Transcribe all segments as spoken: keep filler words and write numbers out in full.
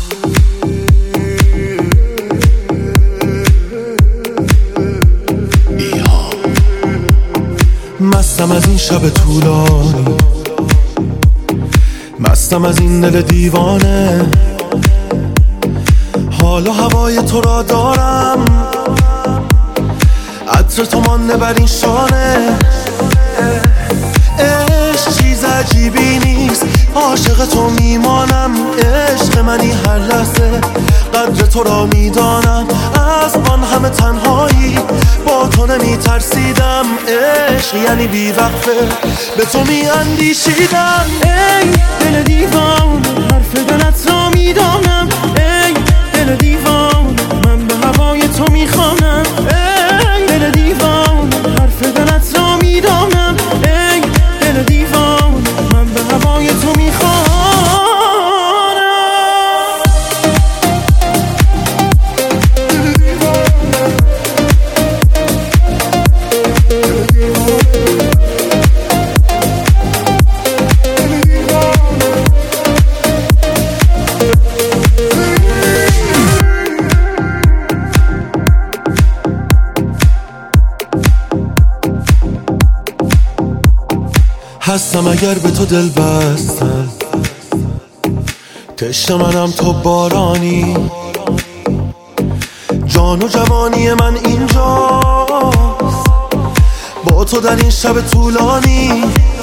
مستم از این شب طولانی، مستم از این دل دیوانه. حال و هوای تو را دارم، عطر تو مانده بر این شانه. عشق چیز عجیبی نیست، عاشق تو میمانم. عشق منی هر لحظه، قدر تو را میدانم. از آن همه تنهایی با تو نمی ترسیدم. عشق یعنی بی وقفه به تو می اندیشیدم. ای دل دیوان، حرف دلت را میدانم. ای دل دیوان، من به هوای تو میخوانم. ای دل دیوان، حرف دلت را میدانم. ای دل دیوان، من به هوای تو میخوانم. هستم اگر به تو دل بستم، تشنه منم تو بارانی. جان و جوانی من اینجاست با تو در این شب طولانی.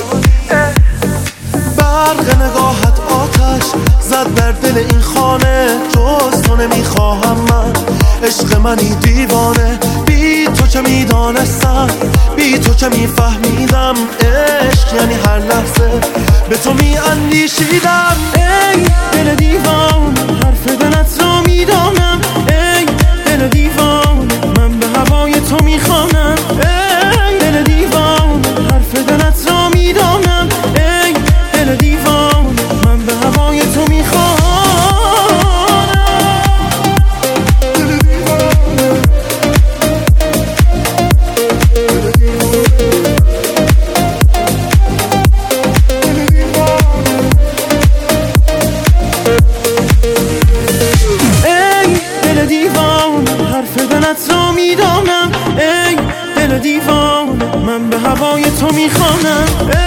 برق نگاهت آتش زد در دل این خانه. جز تو نمیخواهم من، عشق منی دیوانه. بی تو چه میدانستم، بی تو چه میفهمیدم. عشق یعنی هر لحظه به تو میاندیشیدم. ای دل دیوان، حرف دلت را میدانم. ای دل دیوان، من به هوای تو میخوانم. ای دل دیوان، حرف دلت را میدانم. ای دل دیوان، من به هوای تو میخوانم. حرف دلت را میدانم. ای دل دیوان، من به هوای تو میخوانم.